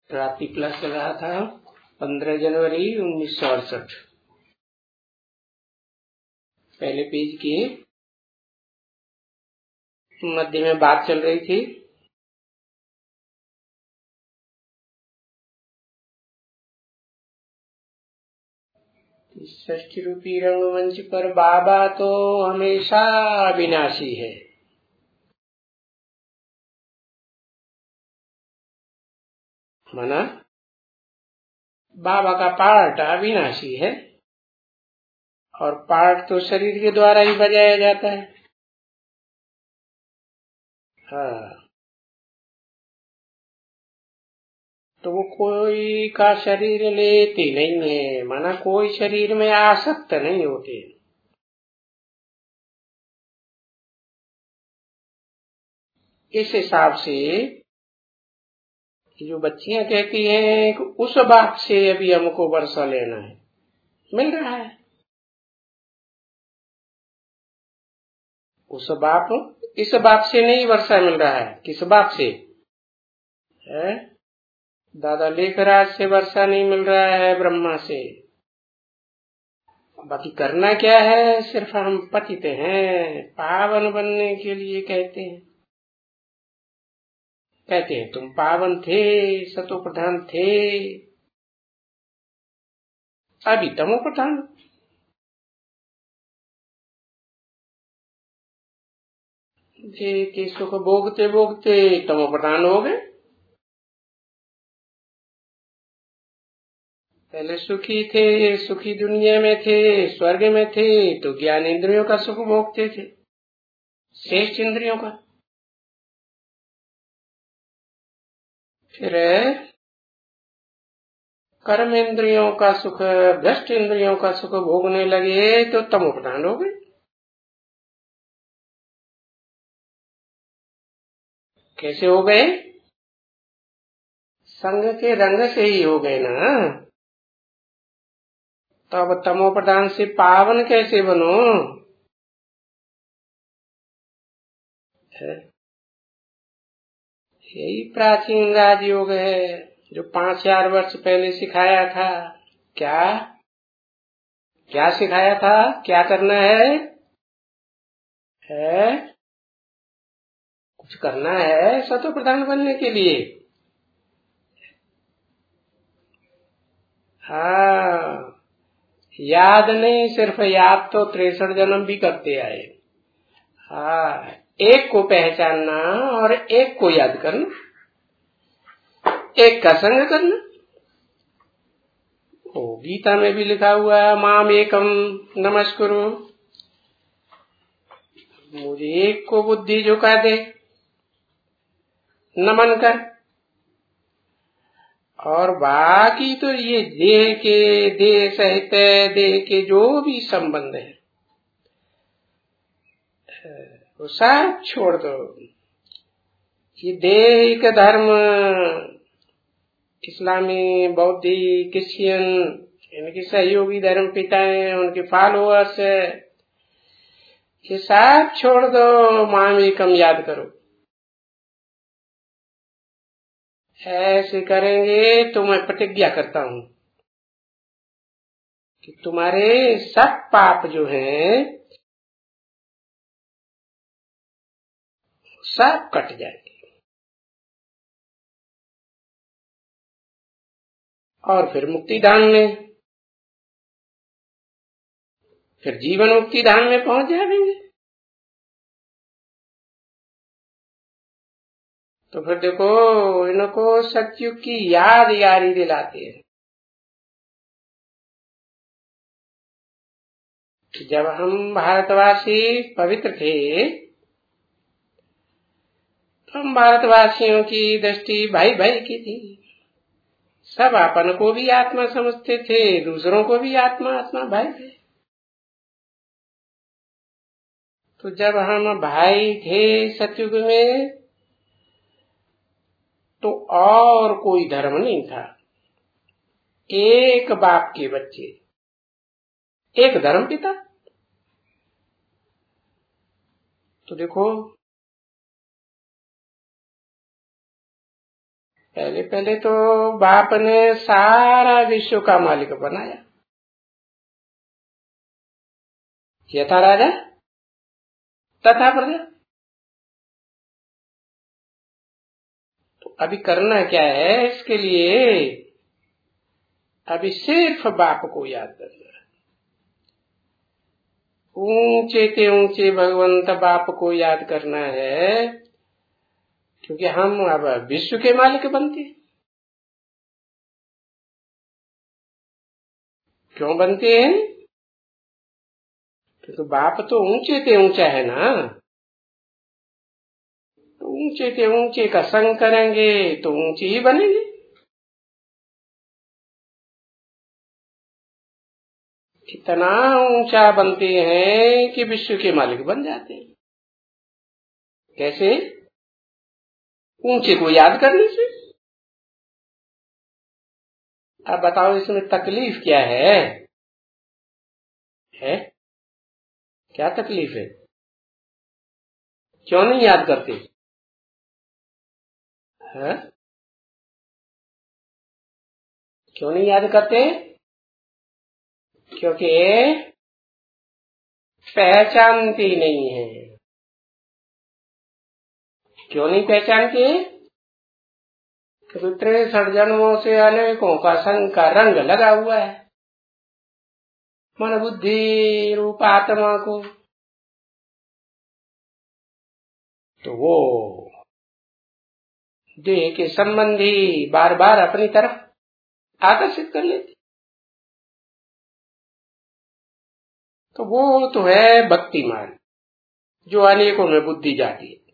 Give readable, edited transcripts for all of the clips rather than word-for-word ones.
Traffic plus चल रहा था 15 जनवरी 1968। पहले पेज के मध्य में बात चल रही थी। षष्ठी रूपी रंगमंच पर बाबा तो हमेशा अविनाशी है। माना बाबा का पार्ट अविनाशी है और पार्ट तो शरीर के द्वारा ही बजाया जाता है। हाँ, तो वो कोई का शरीर लेते नहीं है, माना कोई शरीर में आसक्त नहीं होते। इस हिसाब से जो बच्चियां कहती हैं कि उस बाप से अभी हमको वर्षा लेना है, मिल रहा है। उस बाप, इस बाप से नहीं वर्षा मिल रहा है। किस बाप से है? दादा लेखराज से वर्षा नहीं मिल रहा है, ब्रह्मा से। बाकी करना क्या है? सिर्फ हम पतित हैं, पावन बनने के लिए कहते हैं। तुम पावन थे, सतो प्रधान थे, अभी तमो प्रधान। के सुख भोगते भोगते तमो प्रधान हो गए। पहले सुखी थे, सुखी दुनिया में थे, स्वर्ग में थे, तो ज्ञान इंद्रियों का सुख भोगते थे, श्रेष्ठ इंद्रियों का। फिर कर्म इंद्रियों का सुख, भ्रष्ट इंद्रियों का सुख भोगने लगे तो तमो प्रधान हो गए। कैसे हो गए? संग के रंग से ही हो गए ना। तो अब तमो प्रधान से पावन कैसे बनो? यही प्राचीन राजयोग है जो 5000 वर्ष पहले सिखाया था। क्या क्या सिखाया था? क्या करना है? कुछ करना है सतो प्रधान बनने के लिए। हाँ, याद नहीं, सिर्फ याद तो 63 जन्म भी करते आए। हाँ, एक को पहचानना और एक को याद करना, एक का संग करना। ओ, गीता में भी लिखा हुआ है, माम एकम नमस्कुरु, मुझे एक को बुद्धि झुका दे, नमन कर। और बाकी तो ये देह सहित देह के जो भी संबंध है वो सब छोड़ दो। ये देह का धर्म, इस्लामी, बौद्धिक, क्रिश्चियन, इनके सहयोगी धर्म पिता हैं, उनके फॉलोअर्स, ये सब छोड़ दो, मामी कम याद करो। ऐसे करेंगे तो मैं प्रतिज्ञा करता हूं कि तुम्हारे सब पाप जो हैं सब कट जाएंगे और फिर मुक्ति धाम में, फिर जीवन मुक्ति धाम में पहुंच जाएंगे। तो फिर देखो, इनको सतयुग की याद यारी दिलाते हैं कि जब हम भारतवासी पवित्र थे तो हम भारतवासियों की दृष्टि भाई भाई की थी। सब अपन को भी आत्मा समझते थे, दूसरों को भी आत्मा आत्मा भाई थे। तो जब हम भाई थे सतयुग में तो और कोई धर्म नहीं था, एक बाप के बच्चे, एक धर्म पिता। तो देखो, पहले पहले तो बाप ने सारा विश्व का मालिक बनाया, यथा राजा तथा प्रजा। तो अभी करना क्या है इसके लिए? अभी सिर्फ बाप को याद करना है। ऊंचे ते ऊंचे भगवंत बाप को याद करना है, क्योंकि हम अब विश्व के मालिक बनते। क्यों बनते हैं? क्योंकि बाप तो ऊंचे ते ऊंचा है ना। तो ऊंचे ते ऊंचे का संग करेंगे तो ऊंचे ही बनेंगे। इतना ऊंचा बनते हैं कि विश्व के मालिक बन जाते हैं। कैसे? ऊंचे को याद करने से। अब बताओ इसमें तकलीफ क्या है? क्या तकलीफ है? क्यों नहीं याद करते? है? क्यों नहीं याद करते? क्योंकि पहचानते नहीं है। क्यों नहीं पहचानते? क्योंकि 63 जन्मों से अनेकों का संग का रंग लगा हुआ है मन बुद्धि रूप आत्मा को। तो वो देह के संबंधी बार बार अपनी तरफ आकर्षित कर लेते। तो वो तो है भक्ति मार्ग, जो अनेकों में बुद्धि जाती है।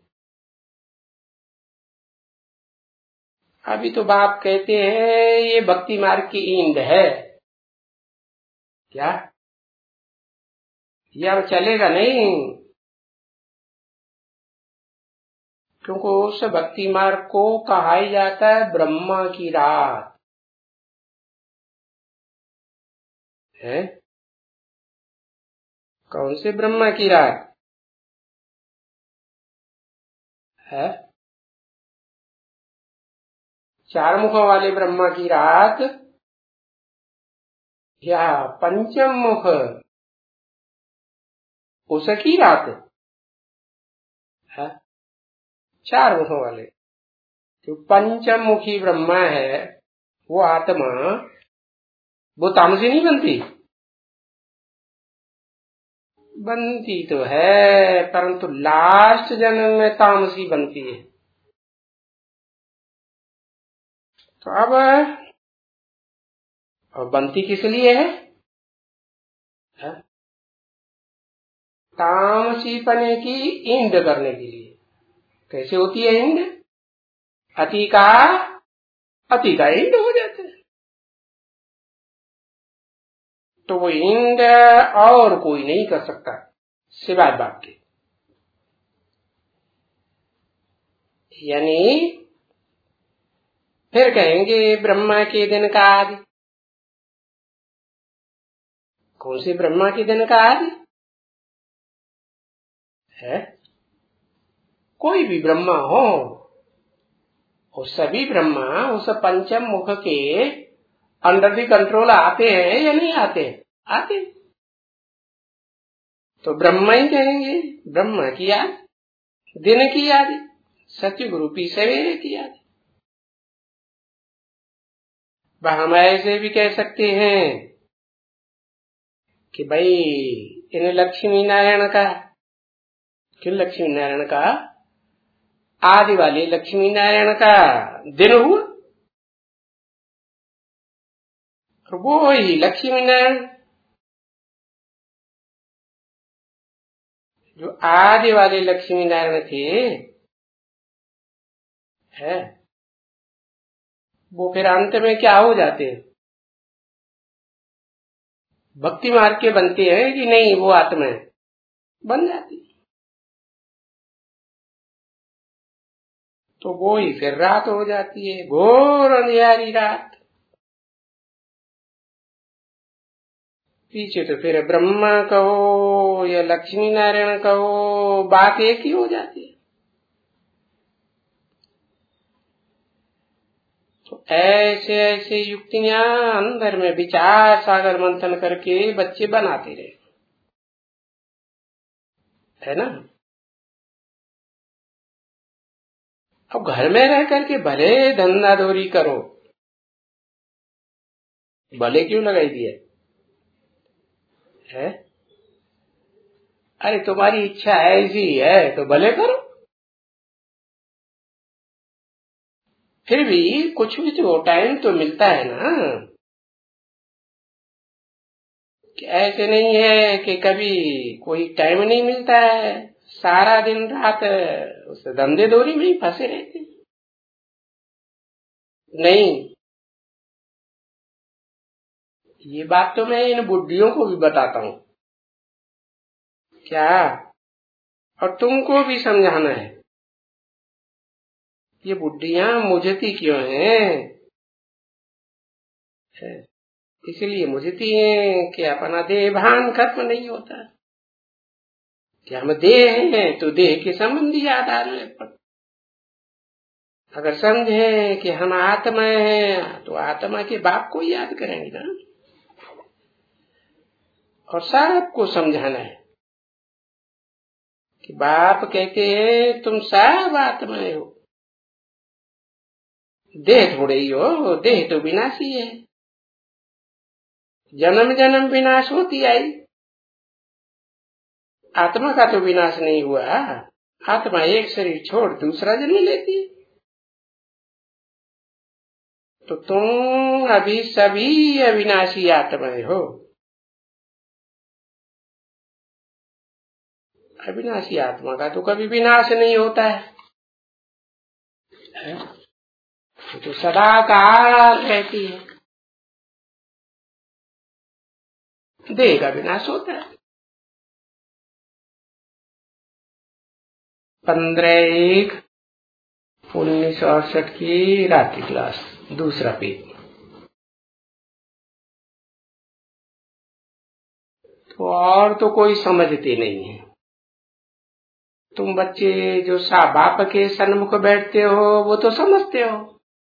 अभी तो बाप कहते हैं ये भक्ति मार्ग की ईंद है। क्या ये अब चलेगा नहीं? क्योंकि उस भक्ति मार्ग को कहा ही जाता है ब्रह्मा की रात है। कौन से ब्रह्मा की रात है? 4 मुखों वाले ब्रह्मा की रात या पंचम मुख उसकी रात है। 4 मुखों वाले जो पंचम मुखी ब्रह्मा है, वो आत्मा वो तामसी नहीं बनती। बनती तो है, परंतु लास्ट जन्म में तामसी बनती है। तो अब बनती किस लिए है? तामसी पने की ईंद करने के लिए। कैसे होती है ईंद? अति का ईंद हो जाता है। तो वो ईंद और कोई नहीं कर सकता सिवाय बाप के। यानी फिर कहेंगे ब्रह्मा के दिन का आदि। कौन से ब्रह्मा के दिन का आदि है? कोई भी ब्रह्मा हो, वो सभी ब्रह्मा उस पंचम मुख के अंडर दी कंट्रोल आते हैं या नहीं आते? आते। तो ब्रह्मा ही कहेंगे, ब्रह्मा की याद, दिन की याद, सत्युग रूपी सवेरे की याद। हम ऐसे भी कह सकते हैं कि भाई इन लक्ष्मी नारायण का, क्यों लक्ष्मी नारायण का आदि वाले लक्ष्मी नारायण का दिन हुआ, वो ही लक्ष्मी नारायण जो आदि वाले लक्ष्मी नारायण थे है, वो फिर अंत में क्या हो जाते हैं? भक्ति मार्ग के बनते हैं कि नहीं? वो आत्मा बन जाती। तो वो ही फिर रात हो जाती है, घोर अंधियारी रात। पीछे तो फिर ब्रह्मा कहो या लक्ष्मी नारायण कहो, बात एक ही हो जाती है। तो ऐसे ऐसे युक्तियां अंदर में विचार सागर मंथन करके बच्चे बनाते रहे, है ना। अब घर में रह करके भले धंधा दौरी करो, भले क्यों लगाई दिए है? अरे तुम्हारी इच्छा ऐसी है तो भले करो, फिर भी कुछ भी तो टाइम तो मिलता है ना। कि ऐसे नहीं है कि कभी कोई टाइम नहीं मिलता है, सारा दिन रात उस धंधे दौरी में ही फंसे रहते हैं। नहीं, ये बात तो मैं इन बुड्ढियों को भी बताता हूँ क्या, और तुमको भी समझाना है। ये बुड्ढियां मुझती क्यों हैं? इसलिए मुझती हैं कि अपना देह भान खत्म नहीं होता, कि हम देह हैं तो देह के संबंधी याद आ रहे हैं। अगर समझे कि हम आत्मा हैं तो आत्मा के बाप को याद करेंगे ना। और सबको समझाना है कि बाप कहते हैं तुम सब आत्माएं हो, देह थोड़े ही हो, देह तो विनाशी है, जन्म जन्म विनाश होती आई, आत्मा का तो विनाश नहीं हुआ। आत्मा एक शरीर छोड़ दूसरा जन्म लेती है। तो तुम अभी सभी अविनाशी आत्माएं हो। अविनाशी आत्मा का तो कभी विनाश नहीं होता है, तो सदा काल रहती है। देह का विनाश होता है। 15/1/1968 की रात्रि क्लास, दूसरा पेज। तो और तो कोई समझते नहीं है। तुम बच्चे जो बाप के सन्मुख बैठते हो वो तो समझते हो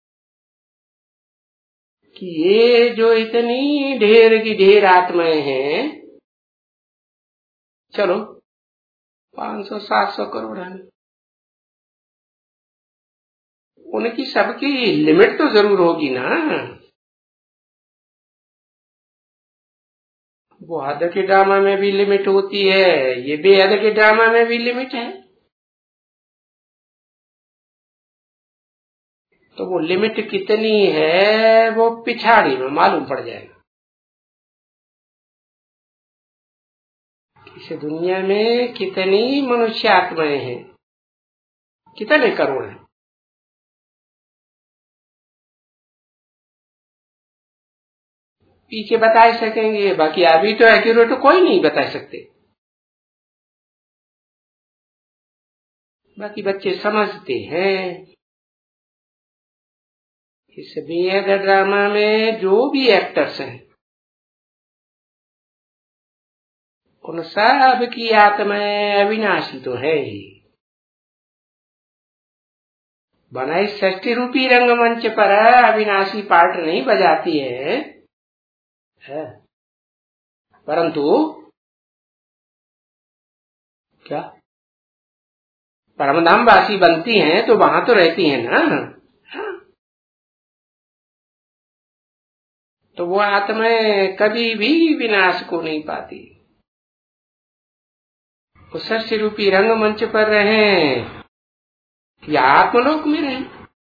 कि ये जो इतनी ढेर की ढेर आत्माएं हैं, चलो 500-700 करोड़ है, उनकी सबकी लिमिट तो जरूर होगी ना। वो हद के ड्रामा में भी लिमिट होती है, ये बेहद के ड्रामा में भी लिमिट है। तो वो लिमिट कितनी है वो पिछाड़ी में मालूम पड़ जाएगा। इस दुनिया में कितनी मनुष्य आत्माएं हैं, कितने करोड़ हैं। पीछे बता सकेंगे, बाकी अभी तो एक्यूरेट तो कोई नहीं बता सकते। बाकी बच्चे समझते हैं। इस बेहद ड्रामा में जो भी एक्टर्स हैं उन सब की आत्माएं अविनाशी तो है ही। बनाई षष्ठी रूपी रंगमंच पर अविनाशी पार्ट नहीं बजाती है, परंतु क्या परमधाम वासी बनती हैं तो वहां तो रहती हैं ना। तो वो आत्माएं कभी भी विनाश को नहीं पाती। वो षष्ठी रूपी रंगमंच पर रहें या आत्मलोक में रहें।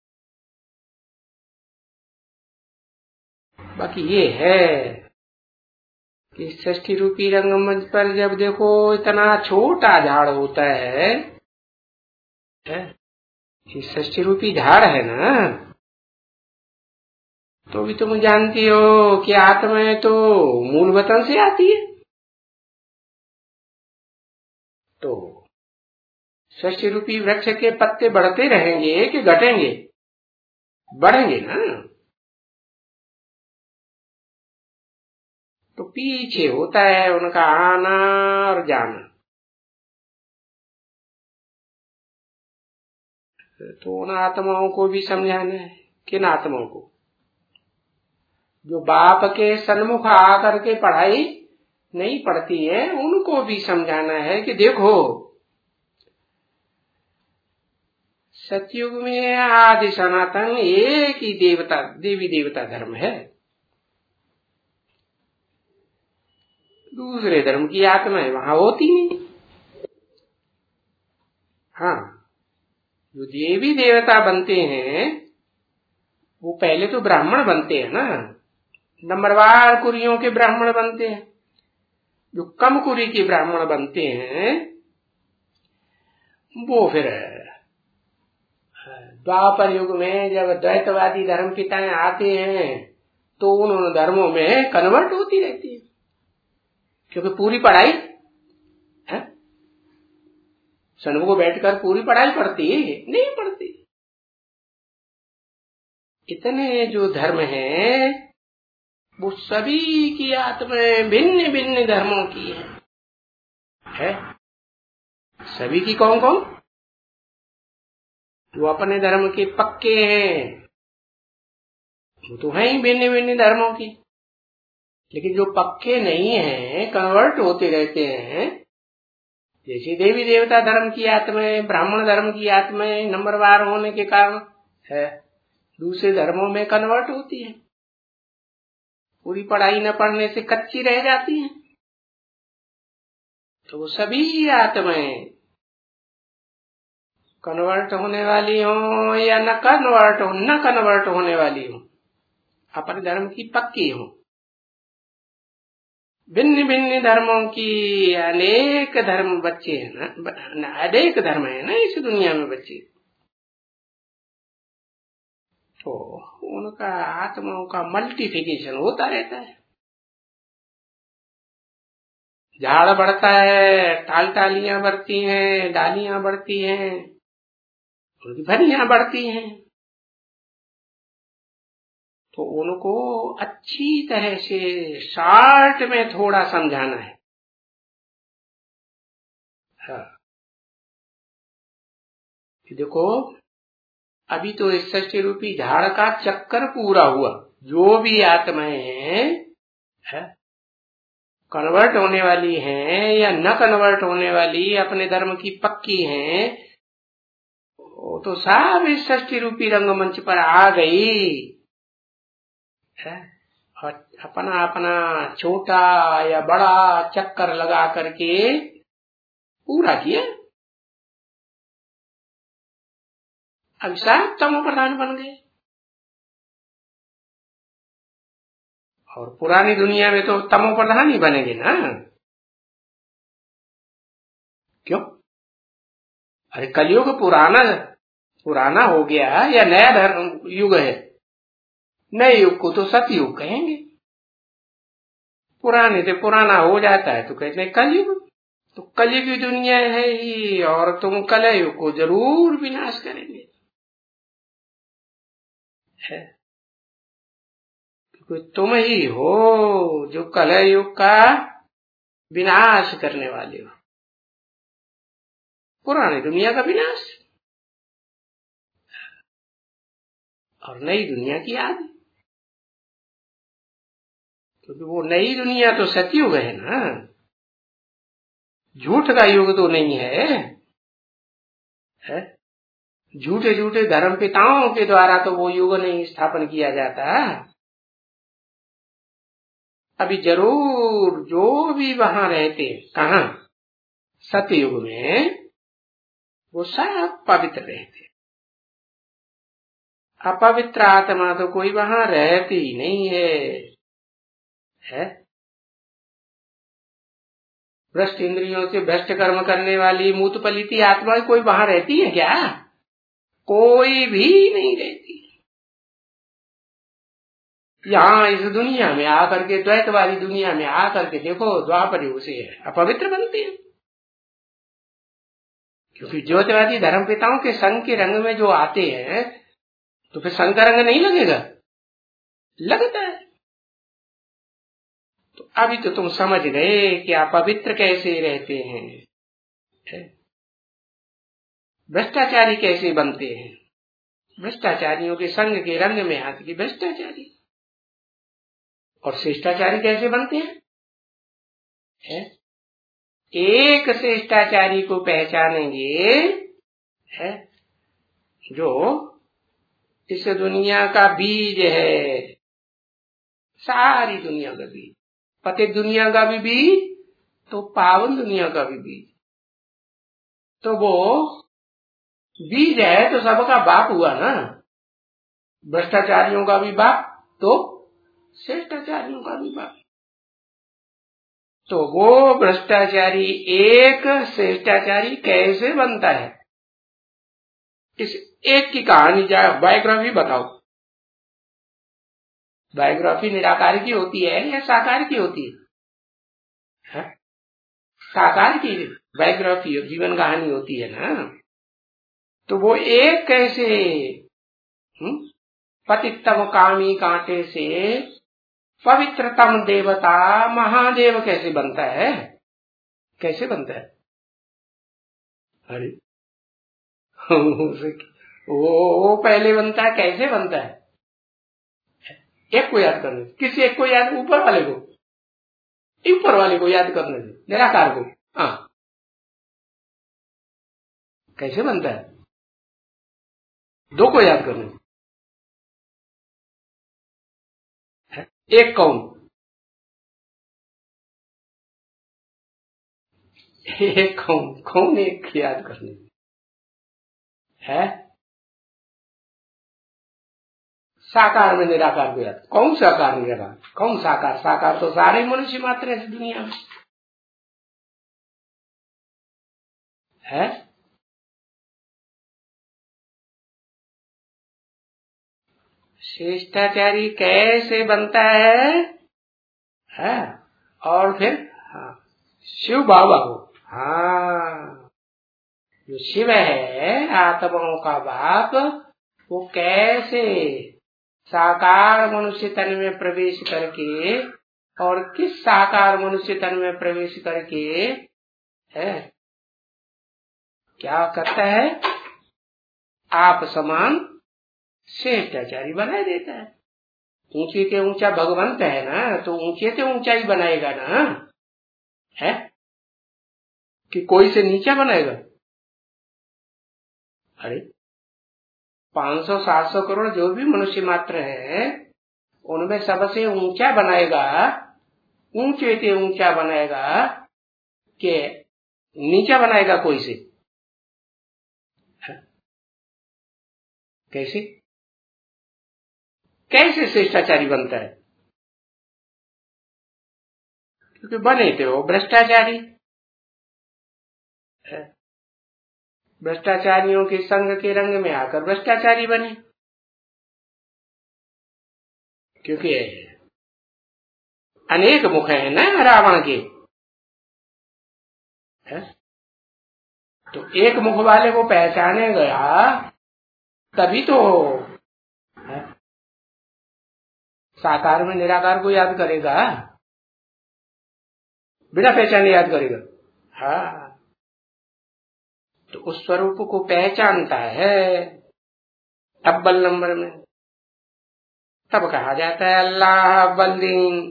बाकी ये है कि षष्ठी रूपी रंगमंच पर जब देखो इतना छोटा झाड़ होता है, ये षष्ठी रूपी झाड़ है ना, तो भी तुम जानती हो कि आत्माएं तो मूल वतन से आती है। तो षष्ठी रूपी वृक्ष के पत्ते बढ़ते रहेंगे कि घटेंगे? बढ़ेंगे ना। तो पीछे होता है उनका आना और जाना। तो उन आत्माओं को भी समझाना है किन आत्माओं को? जो बाप के सन्मुख आकर के पढ़ाई नहीं पढ़ती है, उनको भी समझाना है कि देखो सतयुग में आदि सनातन एक ही देवी देवता धर्म है। दूसरे धर्म की आत्माएं वहां होती नहीं। हाँ, जो देवी देवता बनते हैं वो पहले तो ब्राह्मण बनते हैं ना, नंबरवार कुरियों के ब्राह्मण बनते हैं। जो कम कुरी के ब्राह्मण बनते हैं वो फिर द्वापर युग में जब द्वैतवादी धर्म पिताएं आते हैं तो उन धर्मों में कन्वर्ट होती रहती है, क्योंकि पूरी पढ़ाई है। सन्मुख बैठकर पूरी पढ़ाई पढ़ती नहीं पढ़ती। इतने जो धर्म हैं वो सभी की आत्माएं भिन्न भिन्न धर्मों की है? सभी की कौन कौन? जो अपने धर्म के पक्के हैं वो तो है ही भिन्न भिन्न धर्मों की, लेकिन जो पक्के नहीं हैं, कन्वर्ट होते रहते हैं, जैसे देवी देवता धर्म की आत्माएं, ब्राह्मण धर्म की आत्माएं नंबरवार होने के कारण है दूसरे धर्मों में कन्वर्ट होती है, पूरी पढ़ाई न पढ़ने से कच्ची रह जाती है। तो सभी आत्माएं कन्वर्ट होने वाली हो या न कन्वर्ट होने वाली हो, अपने धर्म की पक्की हो। भिन्न भिन्न धर्मों की अनेक धर्म बच्चे हैं ना, अनेक धर्म है ना इस दुनिया में बच्चे, तो उनका आत्माओं का मल्टीप्लिकेशन होता रहता है। झाड़ बढ़ता है, टालियां बढ़ती हैं, डालियां बढ़ती हैं, उनकी फलियां बढ़ती हैं, तो उनको अच्छी तरह से शॉर्ट में थोड़ा समझाना है। हाँ, देखो अभी तो इस सृष्टि रूपी झाड़ का चक्कर पूरा हुआ। जो भी आत्माएं हैं कन्वर्ट होने वाली हैं या न कन्वर्ट होने वाली, अपने धर्म की पक्की हैं, वो तो सब इस सृष्टि रूपी रंगमंच पर आ गई है और अपना अपना छोटा या बड़ा चक्कर लगा करके पूरा किया। अब सब तमो प्रधान बन गए। और पुरानी दुनिया में तो तमो प्रधान ही बनेंगे ना। क्यों? अरे कलयुग पुराना हो गया या नया धर्म युग है? नए युग को तो सतयुग कहेंगे। पुराने से पुराना हो जाता है तो कहते हैं कलयुग। तो कलयुग की दुनिया है ही, और तुम कलयुग को जरूर विनाश करेंगे है, क्योंकि तुम ही हो जो कलयुग का विनाश करने वाले हो। पुरानी दुनिया का विनाश और नई दुनिया की आदि, क्योंकि वो नई दुनिया तो सतयुग है ना, झूठ का युग तो नहीं है? झूठे झूठे धर्म पिताओं के द्वारा तो वो युग नहीं स्थापन किया जाता। अभी जरूर जो भी वहां रहते, कहा सतयुग में, वो सब पवित्र रहते। अपवित्र आत्मा तो कोई वहां रहती ही नहीं है? भ्रष्ट इंद्रियों से भ्रष्ट कर्म करने वाली मूत पलिती आत्मा कोई वहां रहती है क्या? कोई भी नहीं रहती। यहाँ इस दुनिया में आकर के, द्वैतवादी दुनिया में आकर के देखो, द्वापर युग से अपवित्र बनते हैं। क्योंकि ज्योतिवादी धर्म पिताओं के संग के रंग में जो आते हैं तो फिर संग का रंग नहीं लगेगा? लगता है। तो अभी तो तुम समझ गए कि आप पवित्र कैसे रहते हैं, भ्रष्टाचारी कैसे बनते हैं। भ्रष्टाचारियों के संग के रंग में आते कि भ्रष्टाचारी। और शिष्टाचारी कैसे बनते हैं? एक शिष्टाचारी को पहचानेंगे है जो इस दुनिया का बीज है, सारी दुनिया का बीज, पतित दुनिया का भी बीज तो पावन दुनिया का भी बीज। तो वो बीज है तो सबका बाप हुआ ना, भ्रष्टाचारियों का भी बाप तो शिष्टाचारियों का भी बाप। तो वो भ्रष्टाचारी एक शिष्टाचारी कैसे बनता है, इस एक की कहानी जाए, बायोग्राफी बताओ। बायोग्राफी निराकार की होती है या साकार की होती है? साकार की बायोग्राफी जीवन कहानी होती है ना। तो वो एक कैसे पतितम कामी कांटे से पवित्रतम देवता महादेव कैसे बनता है? कैसे बनता है? अरे वो पहले बनता है, कैसे बनता है? एक को याद करने, किसी एक को याद, ऊपर वाले को, ऊपर वाले को याद करने से, निराकार को। हाँ, कैसे बनता है? दो को याद करने, एक कौन? एक कौन? कौन एक याद करने है? साकार में निराकार को याद। कौन साकार निराकार? कौन साकार? साकार तो सारे मनुष्य मात्र है दुनिया में है। शिष्टाचारी कैसे बनता है? और फिर शिव बाबा को, जो शिव है आत्माओं का बाप, वो कैसे साकार मनुष्य तन में प्रवेश करके, और किस साकार मनुष्य तन में प्रवेश करके है क्या करता है? आप समान शिष्टाचारी बना देता है। ऊंचे के ऊंचा भगवंत है ना, तो ऊंचे से ऊंचा ही बनाएगा ना, है कि कोई से नीचा बनाएगा? अरे 500-700 करोड़ जो भी मनुष्य मात्र है, उनमें सबसे ऊंचा बनाएगा, ऊंचे से ऊंचा बनाएगा कि नीचा बनाएगा कोई से? कैसे कैसे शिष्टाचारी बनता है? क्योंकि बने थे वो भ्रष्टाचारी। भ्रष्टाचारियों के संग के रंग में आकर भ्रष्टाचारी बने, क्योंकि अनेक मुख है ना रावण के, है? तो एक मुख वाले को पहचाने गया तभी तो है? साकार में निराकार को याद करेगा, बिना पहचाने याद करेगा। हाँ, तो उस स्वरूप को पहचानता है अव्वल नंबर में, तब कहा जाता है अल्लाह अव्वल दीन।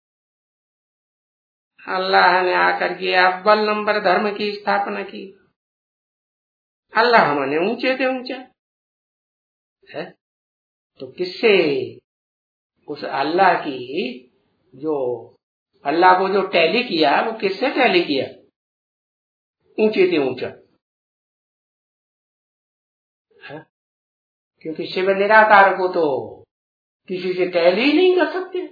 अल्लाह ने आकर के अव्वल नंबर धर्म की स्थापना की। अल्लाह माने ऊंचे से ऊंचा है। तो किससे? उस अल्लाह की, जो अल्लाह को जो टैली किया, वो किससे टैली किया? ऊंचे से ऊंचा है। क्योंकि शिव निराकार को तो किसी से टैली ही नहीं कर सकते।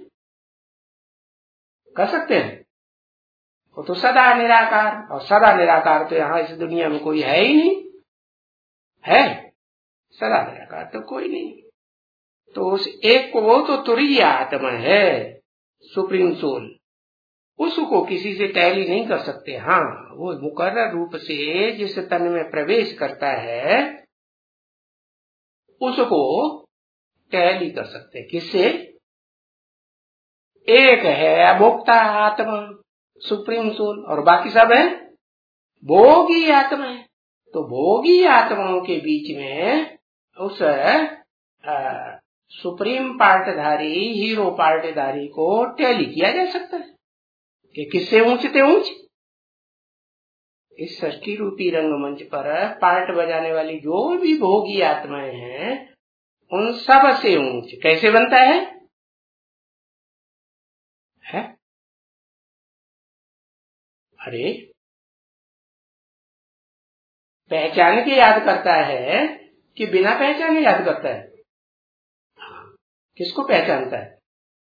कर सकते हैं? वो तो सदा निराकार, और सदा निराकार तो यहाँ इस दुनिया में कोई है ही नहीं, है सदा निराकार तो कोई नहीं। तो उस एक को, वो तो तुरीय आत्मा है, सुप्रीम सोल, उसको किसी से टैली नहीं कर सकते। हाँ, वो मुकर्रर रूप से जिस तन में प्रवेश करता है उसको टैली कर सकते। किससे? एक है अभोक्ता आत्मा, सुप्रीम सोल, और बाकी सब है भोगी आत्मा है। तो भोगी आत्माओं के बीच में उस सुप्रीम पार्टधारी हीरो पार्टधारी को टैली किया जा सकता है कि किससे ऊंचते ऊंच। इस सृष्टि रूपी रंगमंच पर पार्ट बजाने वाली जो भी भोगी आत्माएं हैं उन सब से ऊंच कैसे बनता है? अरे पहचान के याद करता है कि बिना पहचाने याद करता है? किसको पहचानता है?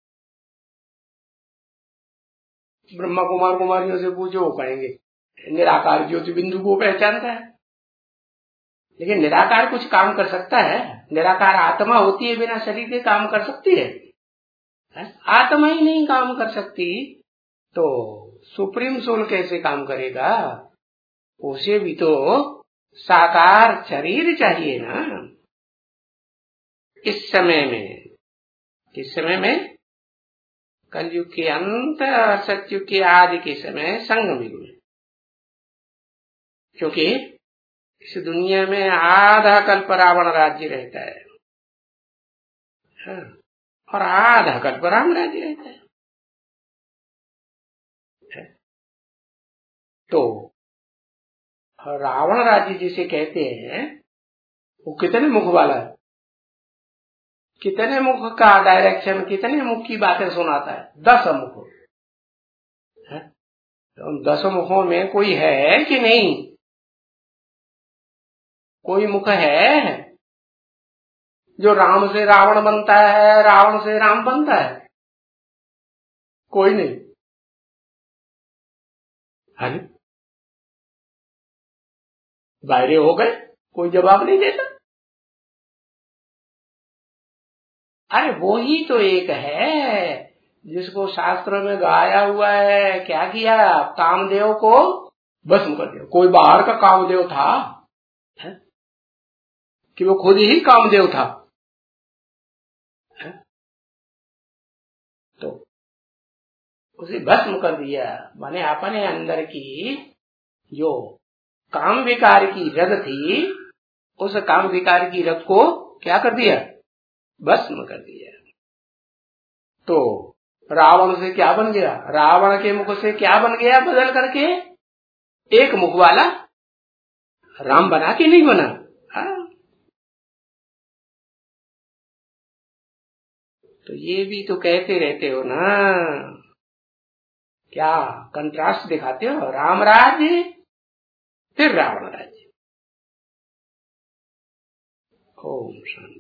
ब्रह्मा कुमार कुमारियों से पूछो वो कहेंगे निराकार ज्योति बिंदु को पहचानता है। लेकिन निराकार कुछ काम कर सकता है? निराकार आत्मा होती है, बिना शरीर के काम कर सकती है? आत्मा ही नहीं काम कर सकती तो सुप्रीम सोल कैसे काम करेगा? उसे भी तो साकार शरीर चाहिए ना। इस समय में, किस समय में? कलयुग के अंत और सतयुग के आदि के समय, संगम युग में। क्योंकि इस दुनिया में आधा कल्प रावण राज्य रहता है, और आधा कल्प राम राज्य रहता है। तो रावण राज्य जिसे कहते हैं वो कितने मुख वाला है? कितने मुख का डायरेक्शन, कितने मुख की बातें सुनाता है? 10 मुख है। तो 10 मुखों में कोई है कि नहीं? कोई मुख है जो राम से रावण बनता है, रावण से राम बनता है? कोई नहीं। है बाहरे हो गए, कोई जवाब नहीं देता। अरे वो ही तो एक है जिसको शास्त्र में गाया हुआ है। क्या किया? कामदेव को भस्म कर दिया। कोई बाहर का कामदेव था है? कि वो खुद ही कामदेव था है? तो उसे भस्म कर दिया। माने अपने अंदर की जो काम विकार की रग थी, उस काम विकार की रग को क्या कर दिया? भस्म कर दिया। तो रावण से क्या बन गया? रावण के मुख से क्या बन गया बदल करके? एक मुख वाला राम बना कि नहीं बना? हाँ? तो ये भी तो कहते रहते हो ना, क्या कंट्रास्ट दिखाते हो? राम राज्य फिर रावण राज्य। ओम शांति।